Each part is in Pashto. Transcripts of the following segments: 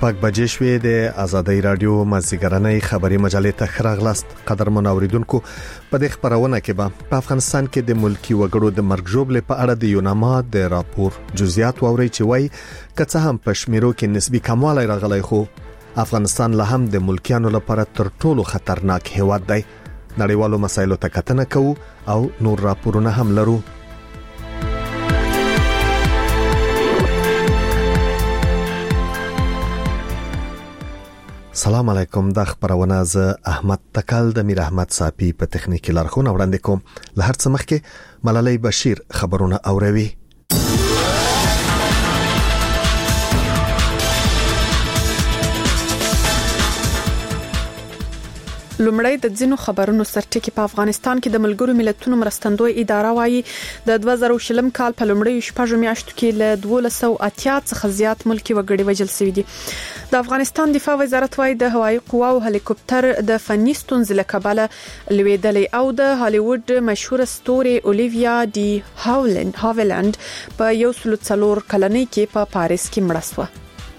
شپږ بجې شوې د آزادۍ رادیو مازیګرنۍ خبري مجلې ته خراغلاست. قدرمن اوریدونکو، په دې خبرونه کې به په افغانستان کې د ملکی وګړو د مرګ ژوبلې په اړه د یوناما د راپور جزئیات ووري چې وایي کڅه هم په شمیرو کې نسبی کموالی راغلی، خو افغانستان له هم د ملکیانو لپاره تر ټولو خطرناک هیواد دی. نړیوالو مسایلو ته کتنه کوو او نور راپورونه هم لرو. سلام علیکم. د خبرونه ز احمد تکل د میر احمد صافی په تخنیکی لارښوونه وړاندې کوم. له هر څه مخکې ملالۍ بشیر خبرونه اوروي. لومړی د ځینو خبرونو سرټکی په افغانستان کې د ملګرو ملتونو مرستندوی اداره وايي د 2020 کال په لومړیو شپږو میاشتو کې له 1280 څخه زیات ملکی وګړي وژل شوي دي. د افغانستان دفاع وزارت وايي د هوایي قواو هلیکوپټر د فني ستونزې له کبله لویدلې او د هالیوډ مشهور ستوري اولیویا ډي هاولند په 104 کلنۍ کې په پاریس کې مړه شوه.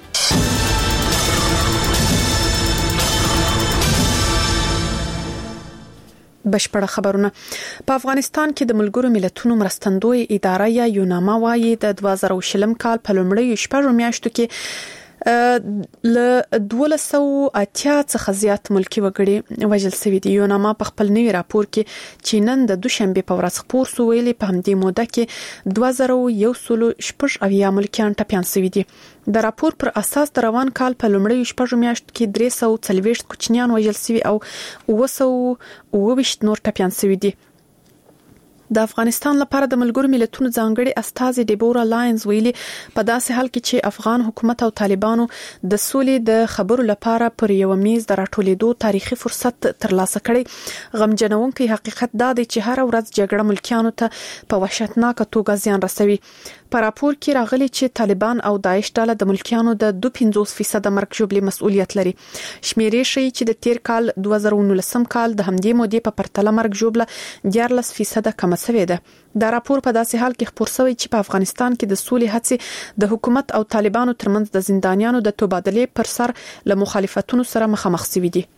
بشپړه خبرونه. په افغانستان کې د ملګرو ملتونو مرستندوی اداره یا یوناما وايي د 2020 کال په لومړیو شپږو میاشتو کې له 1280 څخه زیات ملکی وګړي وژل شوي دي. یوناما په خپل نوي راپور کې چې نن د دوشنبه په ورځ خپور شو ویلي په همدې موده کې 2180 ملکیان ټپیان شوي دي. د راپور پر اساس د روان کال په لومړیو شپږو میاشتو کې 340 کوچنیان وژل شوي او 220 نور ټپیان شوي دي. د افغانستان لپاره د ملګرو ملتونو ځانګړي استازي ډیبورا لاینز ویلي په داسې حال کې چې افغان حکومت او طالبانو د سولې د خبرو لپاره پر یو میز د راټولېدو تاریخي فرصت ترلاسه کړي، غمجنونکي حقیقت دا دی چې هر ورځ جګړه ملکیانو ته په وحشتناک توګه زیان رسوي. په راپور کې راغلي چې طالبان او داعش ډله د ملکیانو د 2.50% مرګ ژوبلې مسؤلیت لري. شمیرې ښیي چې د تیر کال 2019 کال د همدې مودې په پرتله مرګ ژوبله 14% کم شوې ده. دا راپور په داسې حال کې خپور شوی چې په افغانستان کې د سولې هڅې د حکومت او طالبانو ترمنځ د زندانیانو د تبادلې پر سر له مخالفتونو سره مخامخ شوي دي.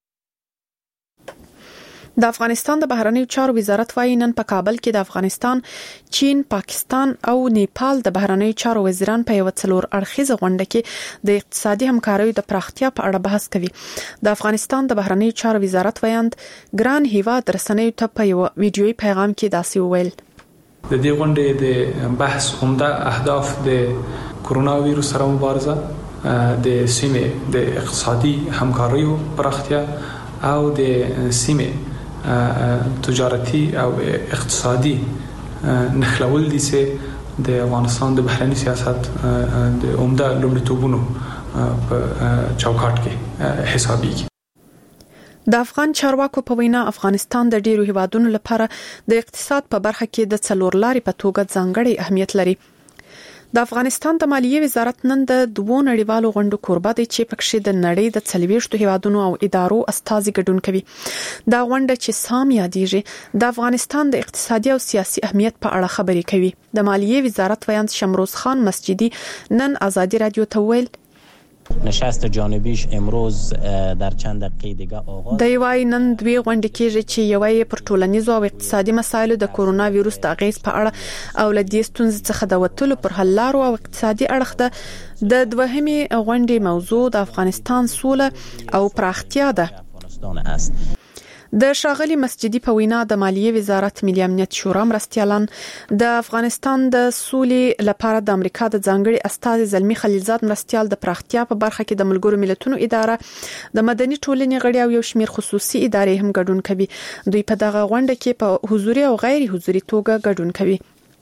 د افغانستان د بهرنیو چارو وزارت وايي نن په کابل کې د افغانستان، چین، پاکستان او نیپال د بهرنیو چارو وزیران په یو څلور اړخیزه غونډه کې د اقتصادي همکاریو د پراختیا په اړه بحث کوي. د افغانستان د بهرنیو چارو وزارت ویاند ګران هیواد رسنیو ته په یو ویډیويي پیغام کې داسې وویل: د دې غونډې د بحث عمده اهداف د کرونا ویروس سره مبارزه، د سیمې د اقتصادي همکاریو پراختیا او د سیمې تجارتی او اقتصادي نخلول دي چې د افغانستان د بهرنی سیاست د عمده لومړیتوبونو په چوکاټ کې حسابيږي. د افغان چارواکو په وینا افغانستان د ډیرو هیوادونو لپاره د اقتصاد په برخه کې د څلور لارې په توګه ځانګړی اهمیت لري. د افغانستان د مالیې وزارت نن د دوو نړیوالو غونډو کوربه دی چې پکې د نړۍ د 40 هیوادونو او ادارو استازي ګډون کوي. دا غونډه چې سام یادېږي د افغانستان د اقتصادي او سیاسي اهمیت په اړه خبرې کوي. د مالیې وزارت ویاند شمروز خان مسجدي نن آزادی رادیو ته ویل: نشست جانبیش امروز در چند دقیقه دیگه آغاز. د یوای نن دوی غونډې کېږي چې یوای پر ټولنیزو او اقتصادي مسایلو د کورونا وایروس د اغیز په اړه او له دې ستونزې څخه د وټلو پر حل لارو او اقتصادي اړخ د دوهمي غونډې موضوع د افغانستان سوله او پراختیا ده. د شاغلي مسجدي په وینا د مالیې وزارت، ملي امنیت شورا مرستیالان د افغانستان د سولې لپاره د امریکا د ځانګړي استازي زلمی خلیلزاد مرستیال د پراختیا په برخه کې د ملګرو ملتونو اداره، د مدني ټولنې غړي او یو شمېر خصوصي ادارې هم ګډون کوي. دوی په دغه غونډه کې په حضوري او غیر حضوري توګه ګډون کوي.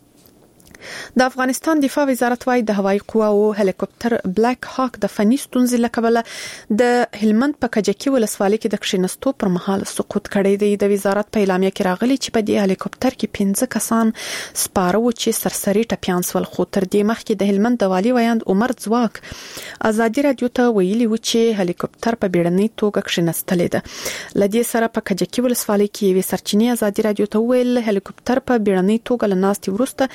د افغانستان دفاع وزارت وايي د هوایي قواو هلیکوپټر بلیک هاک د فني ستونزې له کبله د هلمند په کجکي ولسوالۍ کې د کښینستو پر مهال سقوط کړی دی. د وزارت په اعلامیه کې راغلي چې په دې هلیکوپټر کې 15 کسان سپاره و چې سرسري ټپیان شول، خو تر دې مخکې د هلمند د والي ویاند عمر ځواک آزادی رادیو ته ویلي و چې هلیکوپټر په بیړنۍ توګه کښینستلې ده. لدې سره په کجکي ولسوالۍ کې یو سرچینی آزادی رادیو ته ویل هلیکوپټر په بیړنۍ توګه لناستي ورسته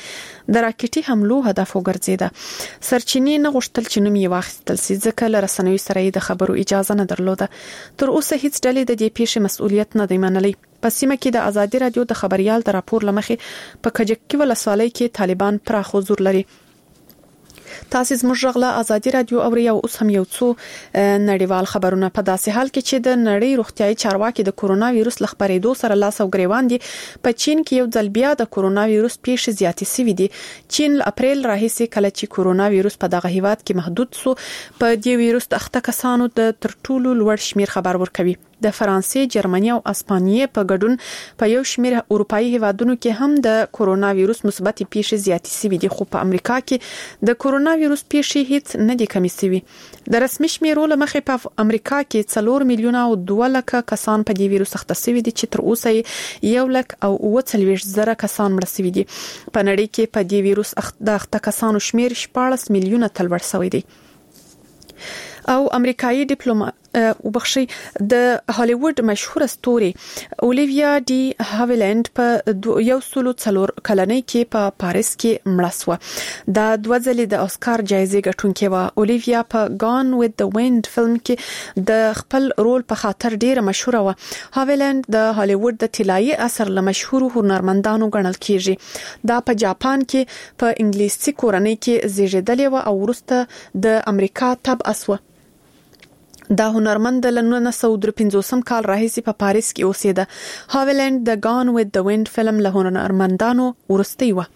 د راکټي حملو هدف وګرځیده. سرچینې نه غوښتل چې نوم یې واخیستل شي ځکه له رسنیو سره د خبرو اجازه نه درلوده. تر اوسه هیڅ ډلې د دې پیښې مسؤلیت نه دی منلی. په سیمه کې د ازادي رادیو د خبريال د راپور لمخې په کجکي ولسوالۍ کې طالبان پراخ حضور لري. تاسو زموږ غلا ازادي رادیو او اوس هم یو څو نړیوال خبرونه په داسې حال کې چې د نړۍ روغتيایي چارواکي د کورونا وایروس لخبرېدو سره لاس او ګریوان دي. په چین کې یو ځل بیا د کورونا وایروس پیښې زیاتې شوې دي. چین ل اپریل راهیسې کله چې کورونا وایروس په دغه هیواد کې محدود سو په دې وایروس د اخته کسانو د ترټولو لوړ شمیر خبر ورکوي. د فرانسې، جرمني او اسپانیې په ګډون په یو شمیر اروپאי هیوادونو کې هم د کورونا وایروس مثبت پیښې زیاتې شوې دي. خو په امریکا کې د کورونا وایروس پیښې هیڅ نه دي کمې شوې. د رسمي شمیرو لمخې په امریکا کې 4 میلیونه او 2 لک کسان په دې وایروس اخته شوي دي چې تر اوسه 1 لک او 40 زره کسان مړ شوي دي. په نړۍ کې په دې وایروس اخته کسانو شمیر 14 میلیونه تل ور شوی دی. او امریکایي ډیپلوماټ وبخشي د هالیوډ مشهور ستوري اولیویا ډي هاویلند په 104 کلنۍ کې په پاریس کې مړه شوه. دا دوه ځلې د اسکار جایزې ګټونکې و. اولیویا په گان وذ د ویند فلم کې د خپل رول په خاطر ډیره مشهوره و. هاویلند د هالیوډ د طلایي اثر له مشهور هنرمندانو ګڼل کیږي. دا په جاپان کې په انګلیسي کورنۍ کې زیږیدلې و او وروسته د امریکا تبعه شوه. دا هنرمند له 1953 کال راهیسې په پاریس کې اوسېده. هاویلند د گان وذ د ویند فلم له هنرمندانو ورستی و.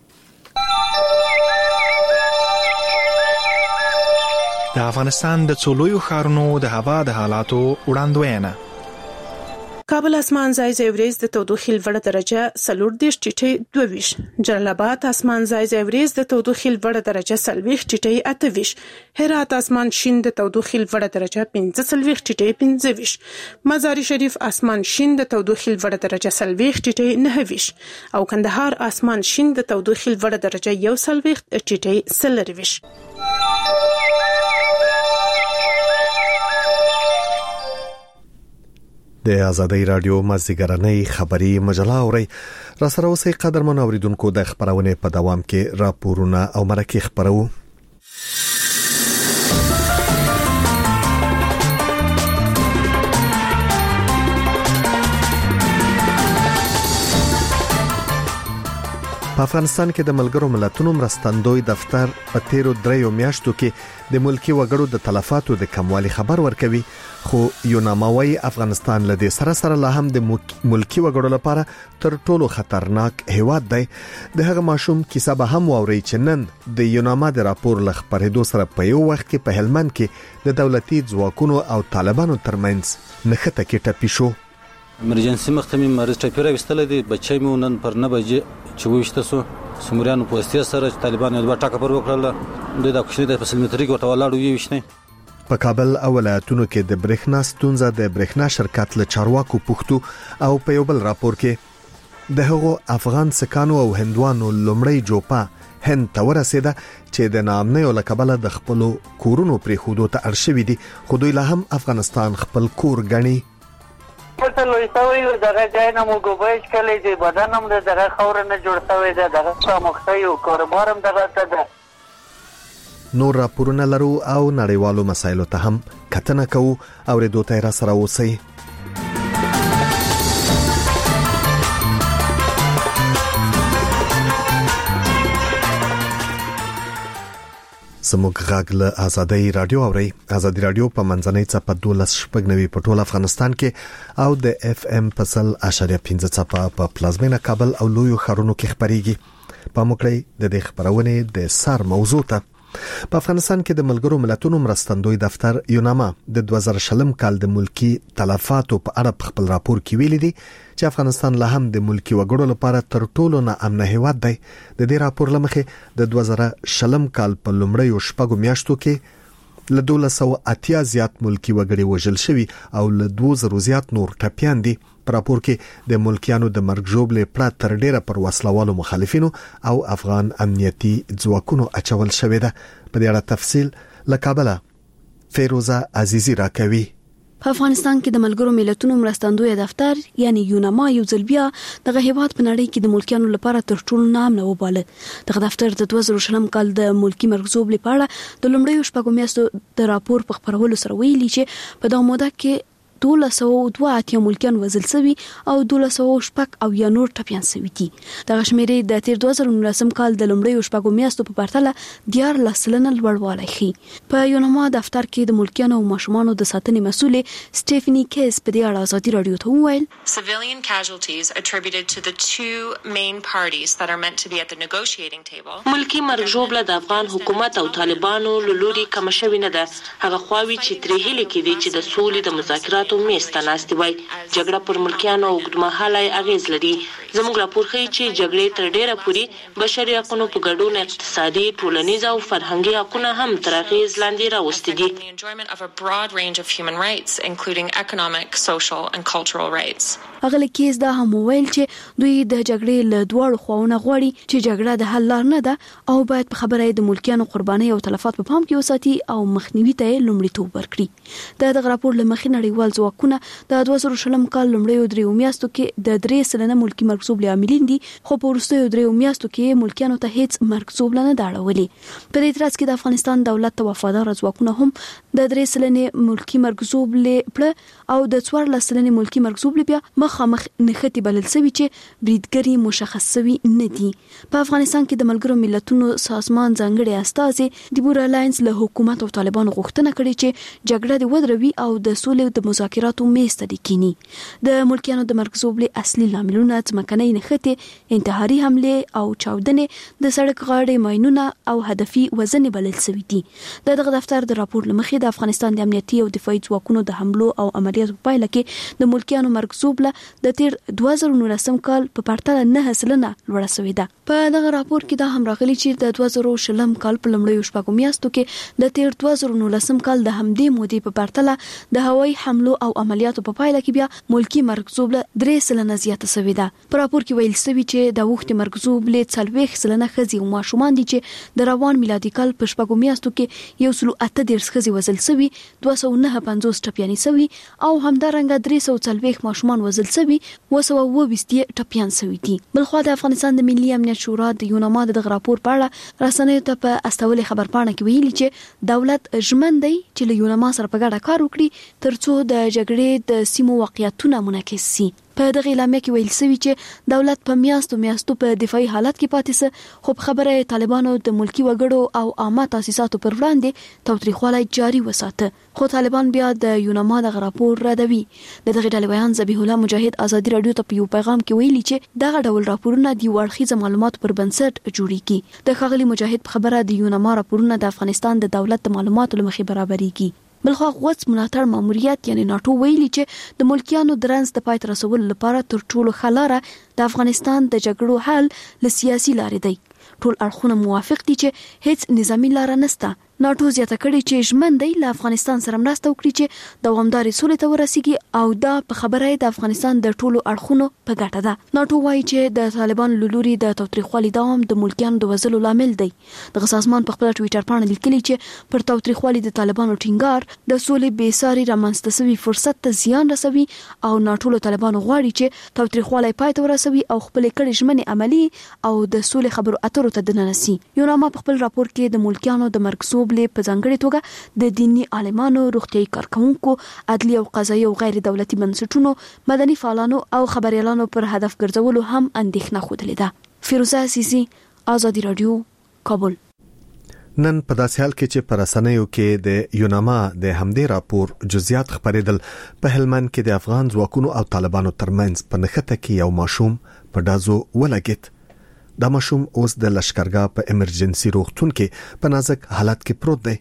د افغانستان د څولویو ښارونو د هوا د حالاتو وړاندوینه. کابل اسمان ځای ځای وريز د تودوخې لوړه درجه 40 ټیټي 22. جلال آباد اسمان ځای ځای وريز د تودوخې لوړه درجه 40 ټیټي 28. هرات اسمان شین د تودوخې لوړه درجه 45 ټیټي 25. مزار شریف اسمان شین د تودوخې لوړه درجه 40 ټیټي 29. او کندهار اسمان شین د تودوخې لوړه درجه 41 ټیټي 40. د ازادي رادیو مازیګرنۍ خبری مجله اوري را سره اوسې قدرمن اوریدونکو د خبرونه په دوام کې راپورونه او مرکه خبرو. په افغانستان کې د ملګرو ملتونو مرستندوی دفتر په 13 میاشتو کې د ملکی وګړو د تلفاتو د کموالي خبر ورکوي. خو یوناموي افغانستان له دې سره لا هم د ملکی وګړو لپاره تر ټولو خطرناک هیواد دی. د هغه ماشوم کیسه به هم ووري چې نن د یوناما د راپور لخبرېدو سره په یو وخت کې په هلمند کې د دولتي ځواکونو او طالبانو ترمنځ نښته کې ټپي شو. امرجنسي مختمي مریض ټپیره وستل دي. بچي مې نن پر 9 بجې چې وښته سو سمریانو په استیا سره طالبان یو ټاکه پر وکړل. د کوشنی د فسیلټری ورته ولاړو یې وښنه. په کابل او ولایتونو کې د برېښنا ستونزه د برېښنا شرکت له چارواکو پوښتو او په یو بل راپور کې د هغو افغان سکانو او هندوانو لومړی جوپا هند ته ورسېده چې د نامنۍ او لکبله د خپل کورونو پرې خودو ته ارشوي دي. خو دوی لا هم افغانستان خپل کور ګڼي. پټه لوي سوي دغه ځای نه مو ګوبایش کلی دی بدنم دغه خور نه جوړ شوی دی. دغه سمختي او کاروبارم دغه ته نور راپورونه لرو او نړیوالو مسایلو ته هم کتنه کوو او ردو ته را سره اوسئ. زموږ غږ له ازادي رادیو اوري. ازادي رادیو په منځنۍ چپه 12.9 په ټول افغانستان کې او د اف ام په 100.5 چپه په پلازمینه کابل او لویو ښارونو کې خبريږي. په موکړی د دې خبرونه د سر موضوع ته په افغانستان کې د ملګرو ملتونو مرستندوی دفتر یوناما د 2020 کال د ملکی تلفاتو په اړه خپل راپور کې ویلي دي چې افغانستان له هم د ملکی وګړو لپاره تر ټولو ناامن هیواد دی. د دې راپور لمخې د 2020 کال په لومړیو شپږو میاشتو کې له 1280 زیات ملکی وګړي وژل شوي او له 2000 زیات نور ټپيان دي. په راپور کې د ملکیانو د مرګ ژوبلې پرات تر ډیره پر وسلوالو مخالفینو او افغان امنیتي ځواکونو اچول شوې ده. په دې اړه تفصیل له کابل فیروزه عزیزی راکوي. په افغانستان کې د ملګرو ملتونو مرستندوی دفتر یعنی یوناما یو ځل بیا د هیواد په نړۍ کې د ملکیانو لپاره تر ټولو نامنه وباله. د دفتر د 2020 کال د ملکی مرکزوب لپاره د لومړیو شپږو میاشتو د راپور په خبرولو سره ویلي چې په دغه موده کې 1202 ملکیان وژل شوي او 1206 او یا نور ټپيان شوي دي. دغه شمیرې د تیر 2019 کال د لومړیو شپږو میاشتو په پرتله 14% لوړوالی ښيي. په یوناما دفتر کې د ملکیانو او ماشومانو د ساتنې مسؤلې سټيفني کیس په دې اړه ازادي رادیو ته وویل civilian casualties attributed to the two main parties that are meant to be at the negotiating table. ملکی مرګ ژوبله د افغان حکومت او طالبانو له لوري کم شوی نه ده. هغه خواوي چې ترې هلي کېدي چې د سولې د مذاکراتو میسته ناستې وای. جګړه پر ملکیانو اوږدمهاله اغیز لري. زموږ راپور ښیي چې جګړې تر ډیره پورې بشري حقوقو په ګډون اقتصادي، ټولنیز او فرهنګي حقوقونه هم تر اغیز لاندې راوستي دي. The enjoyment of a broad range of human rights including economic, social and cultural rights. هغه کیس دا هم ویل چې دوی د جګړې له دوړو خواونه غواړي چې جګړه د حل لار نه ده او باید په خبره د ملکیانو قرباني او تلفات په پام کې وساتي او مخنیوي ته لومړیتوب ورکړي. د راپور له مخې نړیوال ځواکونه د 2020 کال لومړیو درې میاشتو کې د 3% ملکی مرکزوب عاملین دي، خو په وروستیو 3 میاشتو کې ملکیانو ته هیڅ مرکزوب نه داړولې. په دې ترڅ کې د افغانستان دولت ته وفادار ځواکونه هم د 3% ملکی مرکزوب لپاره او د 14% ملکی مرکزوب لپاره مخامخ نختی بلل سوي چې بریدګری مشخص سوي نه دي. په افغانستان کې د ملګرو ملتونو سازمان ځانګړي استازي دیبورا لاینز له حکومت او طالبانو غوښتنه کړې چې جګړه د ودروي او د سولې د مذاکراتو میز ته کېني. د ملکیانو د مرکزوب له اصلي لاملونه ځمکنۍ نښتې، انتحاري حمله او چاودنې، د سړک غاړې ماینونه او هدفي وزن بلل سوي دي. دغه دفتر د راپور لمخې د افغانستان د امنیتي او دفاعي ځواکونو د حملو او عملیاتو په پایله کې د ملکیانو مرکزوب له د تیر 2019 کال په پرتله 9% لوړه شوې ده. په دغه راپور کې دا هم راغلي چې د 2020 کال په لومړیو شپږو میاشتو کې د تیر 2019 کال د همدې مودې په پرتله د هوایي حملو او عملیاتو په پایله کې بیا ملکی مرکزوب له 3% زیاته شوې ده. په راپور کې ویل شوی چې د وخت مرکزوب له 40% خزي او ماشومان دي چې د روان میلادي کال په شپږو میاشتو کې 138 خزي وزل شوی، 259 ټپيانې شوی او همدارنګه 340 ماشومان وزل شوی، 220 ټپيان شوی دي. بلخو د افغانستان د ملي امنیت شورا د یوناما د راپور په اړه رسنیو ته په استولې خبرپاڼه کې ویلي چې دولت ژمن دی چې له یوناما سره په ګډه کار وکړي ترڅو د جګړې د سیمو واقعیتونه منعکس شي. په دغه اعلامیه کې ویل شوی چې دولت په میاشتو په دفاعي حالت کې پاتې سه، خو په خبره طالبانو د ملکی وګړو او عامه تاسیساتو پر وړاندې تاوتریخوالی جاري وساته. خو طالبان بیا د یوناما د راپور ردوي. دغه ډلې بیان ذبیح الله مجاهد ازادي رادیو ته په یو پیغام کې ویلي چې دغه ډول راپورونه د وړخیزه معلوماتو پر بنسټ جوړیږي. د ښاغلي مجاهد په خبره د یوناما راپورونه د افغانستان د دولت د معلوماتو لمخې برابرېږي. بلخو غوڅ ملاتړ ماموریت یعنی ناتو ویلي چې د ملکیانو درنس د پای ته رسولو لپاره تر ټولو ښه لاره د افغانستان د جګړو حل له سیاسي لارې دی. ټول اړخونه موافق دي چې هیڅ نظامی لار نشته. ناتو زیاته کړي چې ژمن دی له افغانستان سره مرسته وکړي چې دوامداري سولې ته ورسیږي او دا په خبره د افغانستان د ټولو اړخونو په ګټه ده. ناتو وایي چې د طالبان لوري د تاوتریخوالي دوام د ملکیانو د وژلو لامل دی. د سازمان په خپل ټوئیټر باندې لیکلي چې پر تاوتریخوالي د طالبانو ټینګار د سولې بېساري رامنځته شوی فرصت ته زیان رسوي او ناتو طالبانو غواړي چې تاوتریخوالي پای ته ورسوي او خپل کړي ژمنې عملی او د سولې خبرو اترو ته دننسي. یوناما په خپل راپور کې د ملکیانو د مرکزوب په ځانګړي توګه د دینی عالمانو، روغتیايي کارکونکو، عدلي او قضایي او غیر دولتي بنسټونو، مدني فعالانو او خبريالانو پر هدف ګرځولو هم اندېښنه خوده ده. فیروزه عزیزی، آزادی رادیو، کابل. نن په داسې حال کې چې پر رسنیو کې د یوناما د همدې راپور جزئیات خبرېدل، په هلمند کې د افغان ځواکونو او طالبانو ترمنځ په نښته کې یو ماشوم په ډازو ولګید. دا ماشوم اوس د لشکرګاه په ایمرجنسي روغتون کې په نازک حالت کې پروت دی.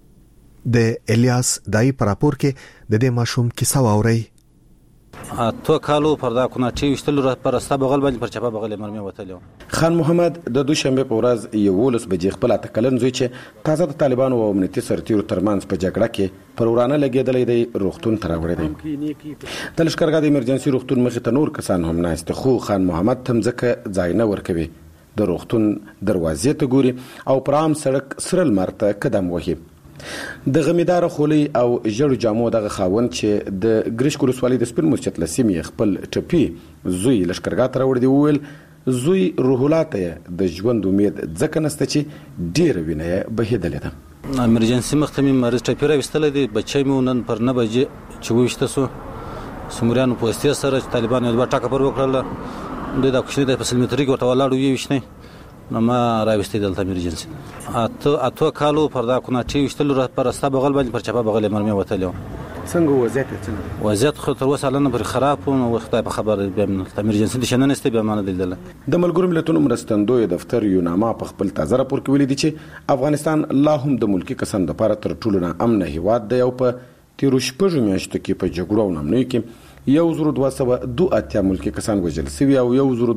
د الیاس دای پر راپور کې د دې ماشوم کیسه واوري. تو کالو پردا کوناټي وشتل پر استا بغل باندې پر چپا بغل مرمه وتلو. خان محمد د دوشنبه په ورځ یو ولس بجې خپل تکلن زوی چې تازه د طالبانو او امنیتي سرتیرو ترمنځ په جګړه کې پر ورانه لګیدلې دی روغتون ته راوړی دی. د لشکرګاه د ایمرجنسي روغتون مخې ته نور کسان هم ناست خو خان محمد تم ځکه ځای نه ورکوي. د روغتون دروازې ته ګوري او پرام سړک سره لمرته قدم وهي. د غمیدار خولي او جړو جامو دغه خاوند چې د ګریشک ولسوالۍ د سپین مسجد لسیمې خپل ټپي زوی لشکرګاه ته راوړی دی وویل زوی روح الله ته د ژوند امید ځکه نسته چې ډېره وینه یې بهېدلې ده. امرجنسي مخته مې مریض ټپي راویستلی دی. بچی مې نن پر 9 بجې چې وویشته سو سموریانو په واسطې سره چې طالبانو یې 2 ټاکه پر وکړله. دوی د کوچني د فصل متریک ورته ولاړو ویشتنی نو ما راوستي دلته امرجنسي اته کالو پر دا کوناټي وشتل پر استا بغل باندې پر چپا بغل مرمه وتلو. څنګه وضعیت خو تر اوسه لنه پر خراب او وخت په خبر به امرجنسي د شنن است به مانه دل. د ملګرو ملتونو مرستندوی دفتر یوناما په خپل تازه راپور کې ویلي دي چې افغانستان لا هم د ملکی کسان لپاره تر ټولو نه امن هیواد دی او په تیر شپږ میاشتو کې په جګړو او نامنوي کې 1282 ملکی کسان وژل شوي او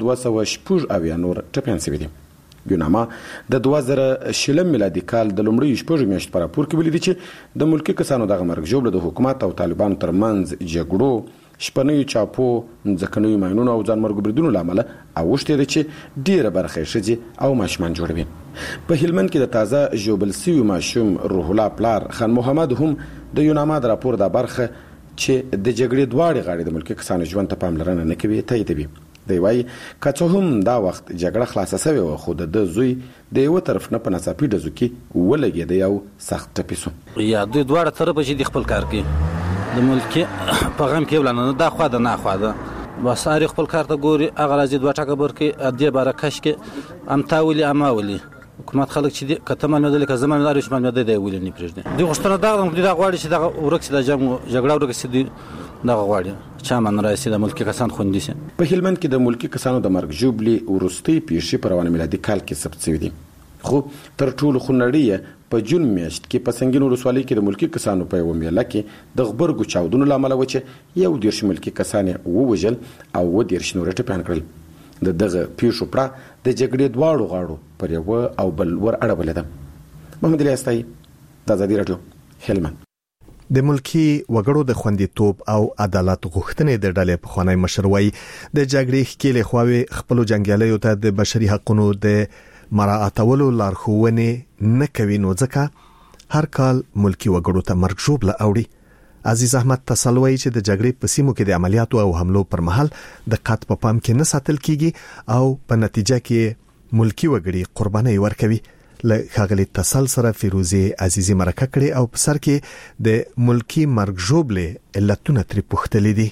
1280 نور ټپيان شوي دي. یوناما د 2000 میلادي کال د لومړي شپږ میاشتو په راپور کې ویلي دي چې د ملکی کسانو دغه مرګ ژوبله د حکومت او طالبانو ترمنځ جګړو شپنیو چاپو ځکهنوي ماینونو او ځانمرګ بریدونو لامل اوښتې ده چې ډیره برخه ښځې او ماشومان جوړوي. په هلمند کې د تازه ژوبل سوي ماشوم روح الله پلار خان محمد هم د یوناما د راپور د برخه چې د جګړې دواړې غاړې د ملکی کسانو ژوند ته پاملرنه نه کوي تاییدوي. دی وايي که څه هم دا وخت جګړه خلاصه شوې وه خو د زوی د یوه طرف نه په ناڅاپي ډزو کې ولګېدی او سخت ټپي سو. یا دوی دواړه طرفه چې د خپل کار کوي د ملکي په غم کې ولانه دا خوا ده نه خوا ده بس هر خپل کار ته ګوري هغه راځي 2 ټکه برکې ادې باره کش کې امتا ولي اما ولي حکومت خلک چې کته من مدل که زمان داري شمال مده دی ولي نه پرېږدي. دوی غوښتنه دا غواړي چې دا ورکس د جګړه ورکس دي دا غواړي چې امن راسي د ملکی کسان خوندي سي. په هلمند کې د ملکی کسانو د مرګ ژوبلي ورستي پیښې په روان میلادي کال کې ثبت شوې دي خو تر ټولو خنړی په جون میاشت کې په سنگین ولسوالۍ کې د ملکی کسانو په یو میله کې د غبرګو چاودنو لامل و چې یو 10 ملکی کسان ووژل او 10 نور ټپيان کړل. د دغه پیښو پر د جګړې دواړو غاړو پر یو او بل ور اړول ده. محمد علي استای د آزادی رادیو هلمند. د ملکی وګړو د خوندیتوب او عدالت غوښتنې د ډلې په خوانی مشروعي د جګړې ښکېلې خواوي خپل جنگیالیو ته د بشري حقوقو د مراعاتولو لارښوونې نه کوي نو ځکه هر کال ملکی وګړو ته مرګ ژوبله اوړي. عزیز احمد تسلوي چې د جګړې په سیمو کې د عملیاتو او حملو پر مهال د قات په پام کې نه ساتل کیږي او په نتیجه کې ملکی وګړي قرباني ورکوي. له خاغلی تسل سره فیروزی عزیزی مرکه کړي او په سر کې د ملکی مرګ ژوبله علتونه تر پوښتلې دي.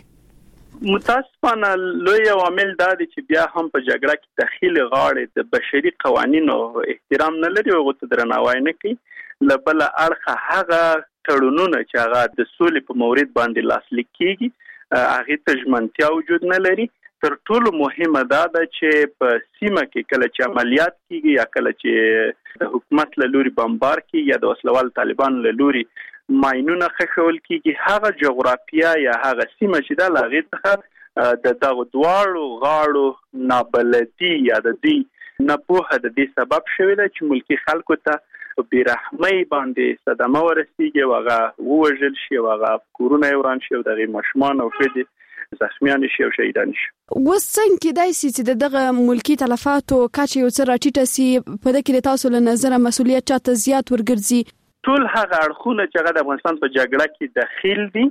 متاسفانه لوی عوامل دا دي چې بیا هم په جګړه کې داخلي غاړې د بشري قوانینو احترام نه لري او غوته درناوی نه کوي. لبل اړخه هغه تړونونه چې هغه د سولې په مورید باندې لاسلیک کیږي هغه ته ژمنتیا وجود نه لري. تر ټولو مهمه دا ده چې په سیمه کې کله چې عملیات کیږي یا کله چې د حکومت له لوري بمبار کیږي یا د وسلوال طالبان له لوري ماینونه خښول کیږي هغه جغرافیه یا هغه سیمه چې د لاغې څخه د دغه دواړو غاړو نابلدي یا د دې نه په د دې سبب شوی دی چې ملکی خلکو ته بیرحمۍ باندې صدمه ورسیږي واغه ووژل شي واغه کورونه وران شي او دغه مشمان او فدی زخمیان شي او شهیدان شي. وسنګ کې دای سي چې دغه ملکی تلفاتو کاچ یو څه راټیټه سي په دغه کې تاسو له نظر مسولیت چاته زیات ورګرځي. ټول هغه اړخونه چې هغه د افغانستان په جګړه کې داخل دي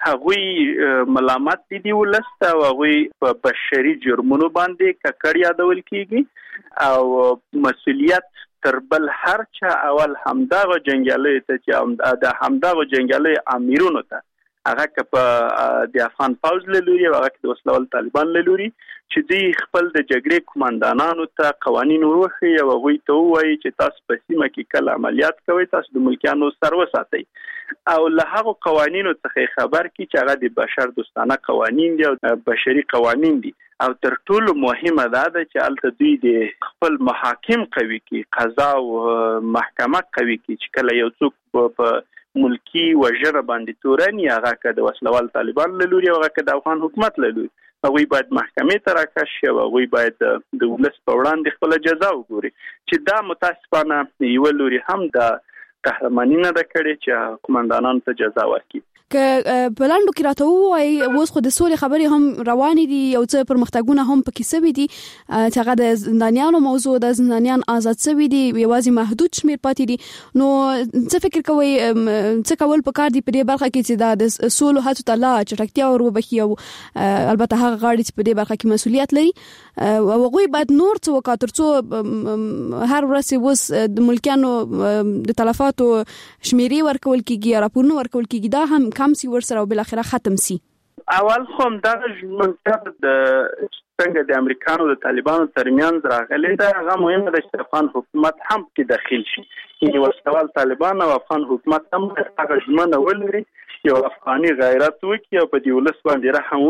هغوی ملامت دي ولسته او هغوی په بشري جرمونو باندې ککړ یادول کیږي او مسولیت تر بل هر چا اول همدغه جنگیالي ته چې د همدغه جنگیالي امیرونو ته هغه که د افغان فوج له لوري او هغه د وسلوال طالبان له لوري چې دوی خپل د جګړې کمانډانانو ته قوانین وروخي او هغوی ته وایي چې تاسو په سیمه کې کله عملیات کوئ تاسو د ملکیانو سر وساتئ او له هغو قوانینو څخه خبر کی چې هغه د بشر دوستانه قوانین دي او بشري قوانین دي او تر ټولو مهمه ده چې الته دوی د خپل محاکم قوي کی قضا او محکمه قوي کی چې کله یو څوک په ملکی وجره باندې تورن یا هغه که د وسلوال طالبان له لوري او هغه که د افغان حکومت له لوري هغوی باید محکمې ته راکش شي او هغوی باید د ولس په وړاندې خپله جزا وګوري چې دا متاسفانه یوه لوري هم د قهرماني نه ده کړې چې قومندانانو ته جزا ورکړي. که بلاندو کې راته وای اوس خو د سولې خبرې هم روانې دي او څه پرمختګونه هم پکې سوي دي چې هغه د زندانیانو موضوع د زندانیان آزاد سوي دي یوازې محدود شمیر پاتې دي نو څه فکر کوي څه کول پکار دي په دې برخه کې چې د سولو هڅو ته لا چټکتیا وربخي او البته هغه غاړي چې په دې برخه کې مسؤلیت لري او هغه باید نور څه وکړي څو هر ورځ وس د ملکیانو د تلفاتو شمیرې ورکول کیږي راپورونه ورکول کیږي دا هم کم سی ورسره او بل اخره ختم سی. اول خو دا منطقه د څنګه د امریکانو د طالبانو ترمنځ راغلي دا هغه مهمه ده چې افغان حکومت هم کې داخل شي. یعنی ورسوال طالبان او افغان حکومت هم هغه ژمنه ولري یو افغاني غیرت وکړي او په دې ولس باندې رحم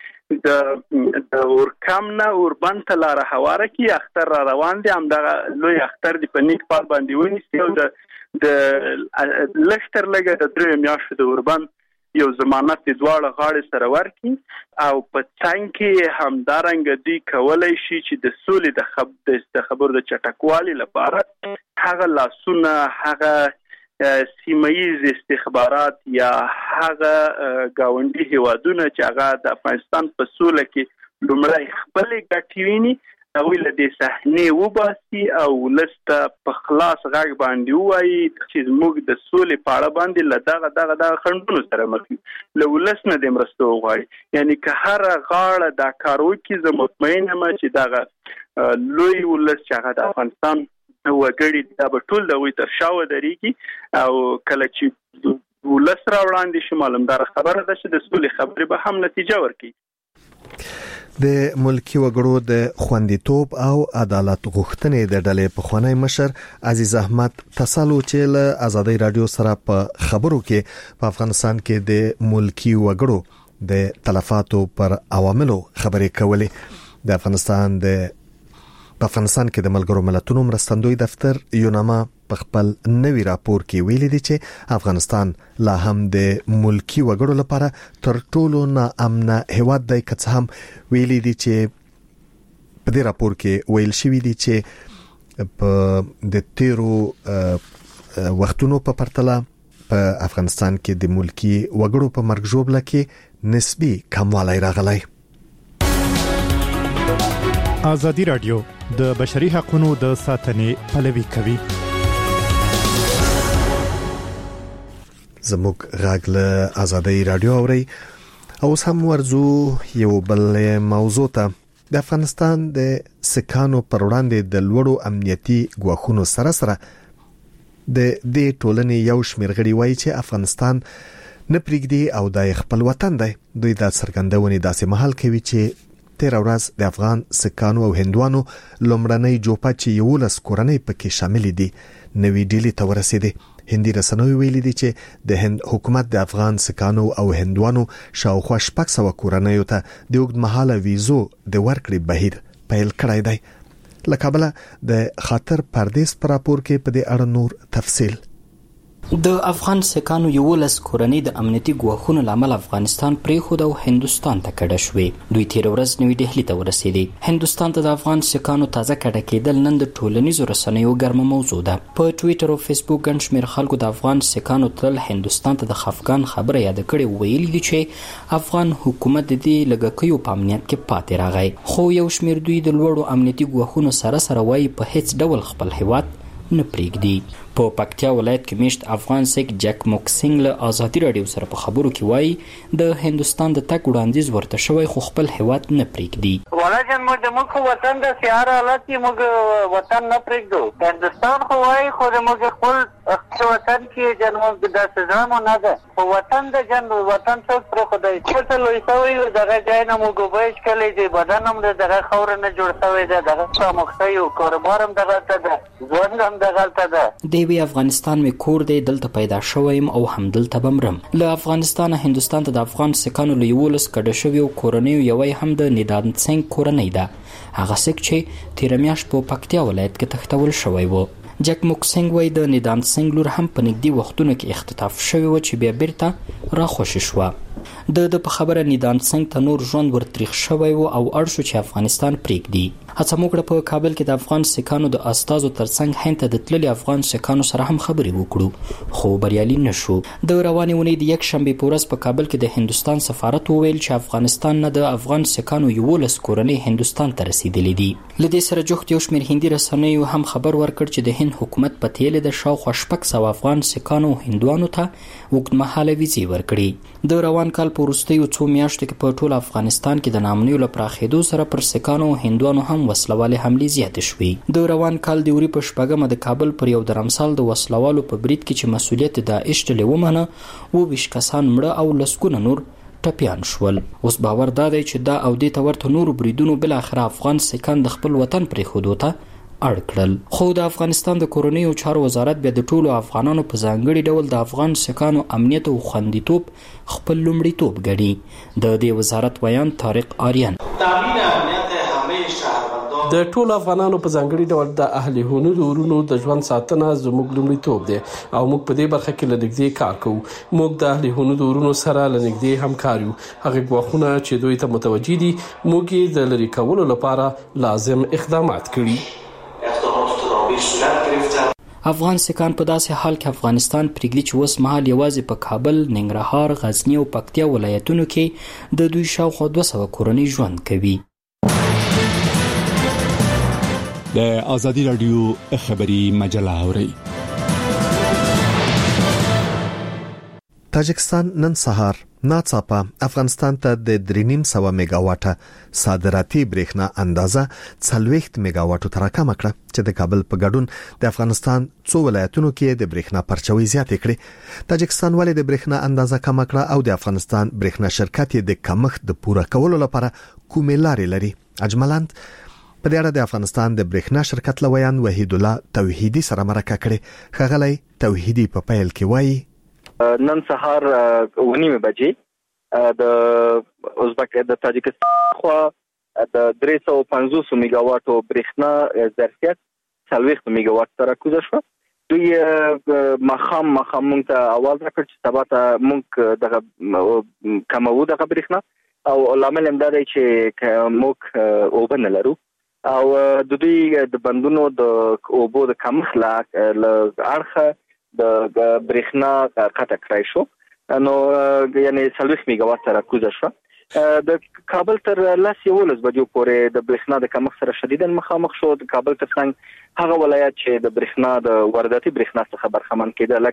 وکړي د ورکم نه اوربند ته لاره هواره کړي. اختر را روان دي همدغه لوی اختر دی په نیک پال باندې ونیسي او د لښتر لګه د 3 میاشتو د اوربند یو ضمانت د دواړه غاړې سره ورکړي او په څنګ کې همدارنګه دی کولای شي چې د سولې د خبرو د چټکوالي لپاره هغه لاسونه هغه سیمایي استخبارات یا هغه گاونډي هیوادونه چې هغه د افغانستان په سوله کې لومړی خپل ګټې ویني هغوی له دې صحنې وباسي او ولسته په خلاص غږ باندې ووایي چې موږ د سولې په اړه باندې له دغه خنډونو سره مخ یو له ولس نه د مرستو وغواړي. یعنی که هر غاړه دا کار وکړي زه مطمئن یم چې دغه لوی ولس چې هغه د افغانستان وګړي دا به ټول د هغوی تر شا ودرېږي او کله چې ولس را وړاندې شي معلومداره خبره ده چې د سولې خبرې به هم نتیجه ورکړي. د ملکی وګړو د خوندیتوب او عدالت غوښتنې د ډلې پخوانی مشر عزیز احمد تسالو چې له آزادۍ رادیو سره په خبرو کې په افغانستان کې د ملکی وګړو د تلفاتو پر عواملو خبرې کولې. د افغانستان کې د ملګرو ملتونو مرستندوی دفتر یوناما په خپل نوی راپور کې ویلي دي چې افغانستان لا هم د ملکی وګړو لپاره تر ټولو ناامنه هیواد دی. که هم ویلي دي چې په دې راپور کې ویل شوی دي چې په د تیرو وختونو په پرتله په افغانستان کې د ملکی وګړو په مرګ ژوبله کې نسبی کموالی راغلی. آزادی رادیو د بشري حقوقو د ساتنې پلوي کوي. زموږ غږ له آزادۍ رادیو اوري او هم ورزو یو بل موضوع ته. د افغانستان د سکانو پر وړاندې د لوړو امنیتي ګواښونو سره د دې ټولنې یو شمېر غړي وایي چې افغانستان نه پریږدي او د خپل وطن دی. دوی دا څرګندونې داسې مهال کوي چې تیر ورځ د افغان سکانو او هندوانو لومړنۍ جوپه چې 11 کورنۍ پکې شامل دي نوې ډیلی ته ورسېدي. هندي رسنوي ویلي دي چې د هند حکومت د افغان سکانو او هندوانو شاوخوا 600 کورنۍ ته د اوږدمهاله ویزو د ورکړې بهیر پیل کړی دی. له کابله د خاطر پردیس پر راپور کې په دې اړه نور تفصیل. د افغان سکانو 11 کورنۍ د امنیتي ګواښونو لامل افغانستان پریښود او هندستان ته کډه شوې. دوی تیر ورځ نوې ډهلي ته ورسېدي. هندستان ته د افغان سکانو تازه کډه کېدل نن د ټولنیزو رسنیو ګرمه موضوع ده. په ټویټر او فیسبوک ګڼ شمېر خلکو د افغان سکانو تل هندستان ته د خفګان خبره یاد کړې ویلي دي چې افغان حکومت د دې لګښیو په امنیت کې پاتې راغی. خو یو شمېر دوی د لوړو امنیتي ګواښونو سره وایي په هیڅ ډول خپل هیواد نه پریږدي. په پکتیا ولایت کې میشت افغان سیک جک موکسنګ له آزادي رادیو سره په خبرو کې وایي د هندستان د تګ وړاندیز ورته شوی خو خپل هیواد نه پریږدي. ولکه موږ د موږ وطن د سیاره حالت کې موږ وطن نه پریږدو. هندستان خو وایي خو د موږ خپل وطن کې جنوب د سزا نه ده. خو وطن د جنوب وطن څخه پر خدای څه لوي سوی دغه ځای نه موږ وایي کله چې بدن هم دغه خور نه جوړ شوی ده دغه مخته یو کاروبار هم دغه ته ژوند هم دغه ته ده. دی افغانستان می کور دی دلته پیدا شوم او هم دلته بمرم. له افغانستان هندستان ته د افغان سکانو له 11 کډه شوی کورنۍ یوې هم د نیدان سنگ کورنۍ ده. هغه سک چې تیر میاشت په پکتیا ولایت کې تختول شوی و. جک موکسنګ وای د نیدان سنگ لور هم په نږدې وختونو کې اختطاف شوی و چې بیا بیرته راخوشي شوه. د په خبره نیدان سنگ ته نور ژوند ورتریخ شوی و او اړ شو چې افغانستان پریږدي. هڅه موږ په کابل کې د افغان سکانو د استازو ترڅنګ هند ته د تللي افغان سکانو سره هم خبرې وکړو خو بریالي نشو. د روانې اونۍ د یک شنبې په ورځ په کابل کې د هندوستان سفارت وویل چې افغانستان نه د افغان سکانو 11 کورنۍ هندوستان ته رسیدلې دي. لدې سره جوخت یو شمېر هندي رسنیو هم خبر ورکړ چې د هند حکومت په تیلې د شاوخوا 600 افغان سکانو هندوانو ته اوږدمهاله ویزې ورکړي. د روان کال په وروستیو څو میاشتو کې په ټول افغانستان کې د نامنیو له پراخېدو سره پر سکانو هندوانو هم وسلوالې حملې زیاتې شوې. د روان کال د وری په شپږمه د کابل پر یو درمسال د وسلوالو په برید کې چې مسؤلیت داعش ډلې ومنه 22 کسان مړه او لسګونه نور ټپیان شول. اوس باور دا دی چې دا او دې ته ورته نورو بریدونو بل اخر افغان سکان د خپل وطن پرېښودو ته اړ کړل. خو د افغانستان د کورنیو چارو وزارت بیا د ټولو افغانانو په ځانګړي ډول د افغان سکانو امنیت او خوندیتوب خپل لومړیتوب ګڼي. د دې وزارت ویان طارق آریان د ټولو افغانانو په ځانګړي ډول د اهل هنود ورونو د ژوند ساتنه زموږ لومړیتوب دی او موږ په دې برخه کې له نږدې کار کوو. موږ د اهل هنود ورونو سره له نږدې همکار یو. هغه ګواښونه چې دوی ته متوجي دي موږ یې د لرې کولو لپاره لازم اقدامات کړي. افغان سکان په داسې حال کې افغانستان پرېږدي چې اوس مهال یوازې په کابل، ننګرهار، غزني او پکتیا ولایتونو کې د دوی شاوخوا 200 کورنۍ ژوند کوي. د آزادي رادیو خبري مجله اوري. تاجکستان نن سهار ناڅاپه افغانستان ته د 3.5 میگاواټه صادراتي برېښنا اندازه 40 میگاواټو ته راکمه کړه چې د کابل په ګډون د افغانستان څو ولایتونو کې د برېښنا پرچوي زیاتې کړې. تاجکستان ولې د برېښنا اندازه کم کړه او د افغانستان برېښنا شرکت د کمښت د پوره کولو لپاره کومې لارې لري؟ اجملند په دې اړه د افغانستان د برېښنا شرکت لویان وحید الله توحیدی سره مرکه کړې. خغلی توحیدی په پیل کې وایي نن سهار 9:30 بجې د تاجکستان خو د 350 میگاواټو برېښنا ظرفیت 40 میگاواټ تر کوزه شو. دوی مخام مونږ ته आवाज راکړ چې سبا ته مونږ د کمو د برېښنا او لامل هم دا دی چې موږ اوبن لرو او د دوی د بندونو د اوبو د کمښت له اړخه د برېښنا قطع کړای شو. نو یعنی 40 میگاواټ سره کوزه شو. د کابل تر 11 بجو پورې د برېښنا د کمښت سره شدیداً مخامخ شو. د کابل ترڅنګ هغه ولایت چې د برېښنا د وارداتي برېښنا څخه برخمن کېده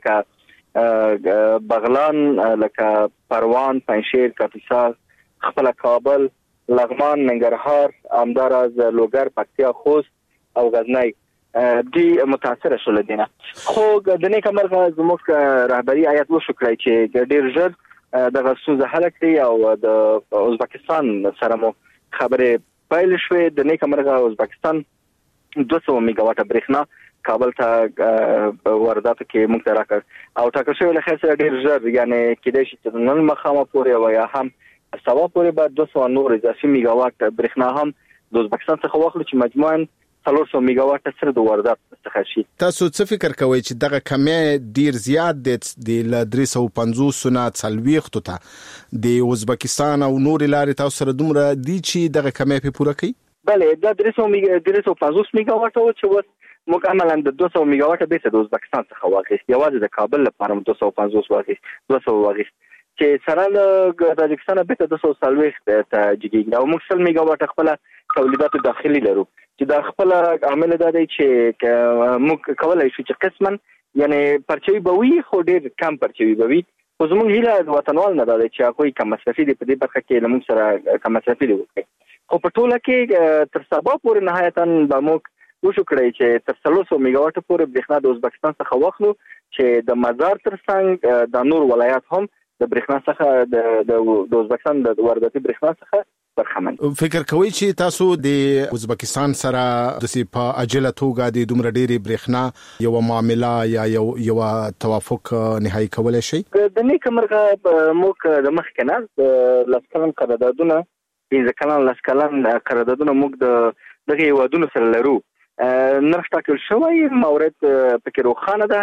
لکه بغلان، لکه پروان، پنجشیر، کاپیسا، خپل کابل، لغمان، ننګرهار، همداراز لوګر، پکتیا، خوست او غزنی دی متاثر شول دي نه. خو د نیک مرغه زموږ رهبری آیت وشو کړی چې ډیر ژر د غسوزه حل کړی او د ازبکستان سره مو خبرې پیل شوې. د نیک مرغه ازبکستان 200 میگاواټه برېښنا کابل ته واردات کې موږ ته راکړ او ټاکل شوی له خیر سره ډیر ژر یعنی کېدای شي چې نن مخامه پورې او یا هم سبا پورې بعد 200 نور اضافي میگاواټ برېښنا هم د ازبکستان څخه واخلو چې مجموعاً 300 میگاواټ سره د واردات څخه شي. تاسو څه فکر کوئ چې دغه کمې ډیر زیات د 350 نه 40 ته د ازبکستان او نور لارې تاسو سره دومره دي چې دغه کمې په پوره کوي؟ بله دا 350 میگاواټ او چې وس مکملا د 200 میگاواټ به د ازبکستان څخه واغېست. یوازې د کابل لپاره 250 واغېست چې سره له تاجکستان به 240 ته جګیږي او موږ 100 میگاواټ خپل تولیدات داخلي لرو چې دا خپل عامل دا دی چې موږ کولای شو چې قسماً یعنی پرچوي به وي خو ډېر کم پرچوي به وي. خو زموږ هیله وطنوال نه دا دی چې هغوی کم مصرفي دي په دې برخه کې له موږ سره کم مصرفي دي وکړي. خو په ټوله کې تر سبا پورې نهایتاً به موږ وشو کړی چې تر 300 میگاواټ پورې برېښنا د ازبکستان څخه واخلو چې د مزار ترڅنګ د نور ولایات هم د برېښنا څخه د ازبکستان د وارداتي برېښنا څخه برخمن. فکر کوئ چې تاسو د ازبکستان سره د په عاجله توګه د دومره ډېرې برېښنا یو معامله یا یو توافق نهایی کولای شي؟ د نیک مرغه موږ د مخکې نه لسکلن قراردادونه 15 کلن لسکلن قراردادونه موږ د دغه هیوادونو سره لرو. نرخ ټاکل شوی مورد پکې روښانه ده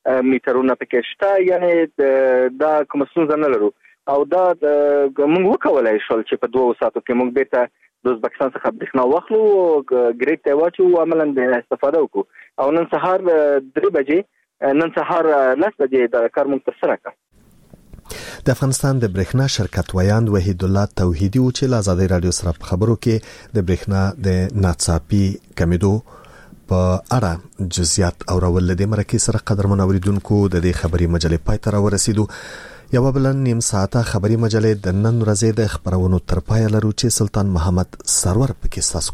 میټرونه پکې شته، یعنی دا کوم څه نه لرو او دا موږ وکولای شو چې په 2 ساعتو کې موږ به ته د ازبکستان څخه برېښنا واخلو او ګریډ ته واچو او عملاً به استفاده وکړو او نن سهار 3 بجې نن سهار 10 بجې د کار موږ ترسره کړ. د افغانستان د برېښنا شرکت ویاند وحید الله توحیدی او چې آزادي رادیو سره په خبرو کې د برېښنا د ناڅاپي کمیدو په اړه جزئیات او راول د مرکه سره قدرمن اوریدونکو د دې خبري مجلې پای ته ورسېدو. یو بلن نیم ساعته خبري مجلې د نن ورځې د خبرونو تر پای لرو چې سلطان محمد سرور پکې